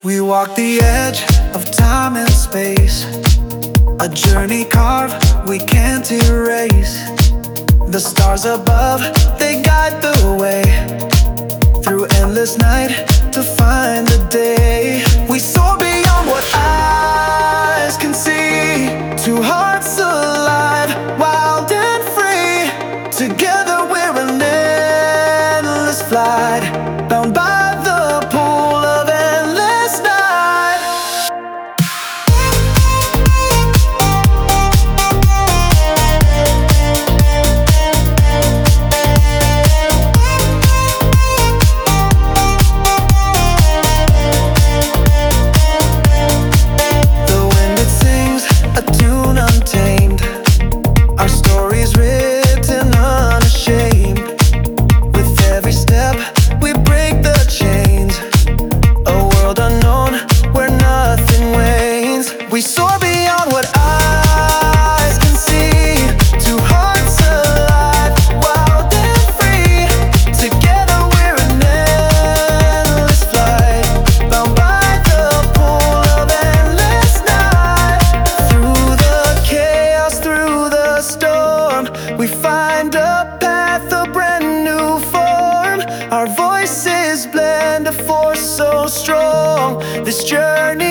We walk the edge of time and space, a journey carved we can't erase. The stars above, they guide the way through endless night to find the day. We soar beyond what eyes can see, two hearts alive, wild and free. Together we're an endless flight, bound by the pull of endless night. The wind, it sings a tune untamed, our stories written unashamed. With every step we break the chains, a world unknown where nothing wanes. We soar beyond what eyes can see, two hearts alive, wild and free. Together we're an endless flight, bound by the pull of endless night. Through the chaos, through the storm, we find a path, a brand new form. Our voices blend, a force so strong. This journey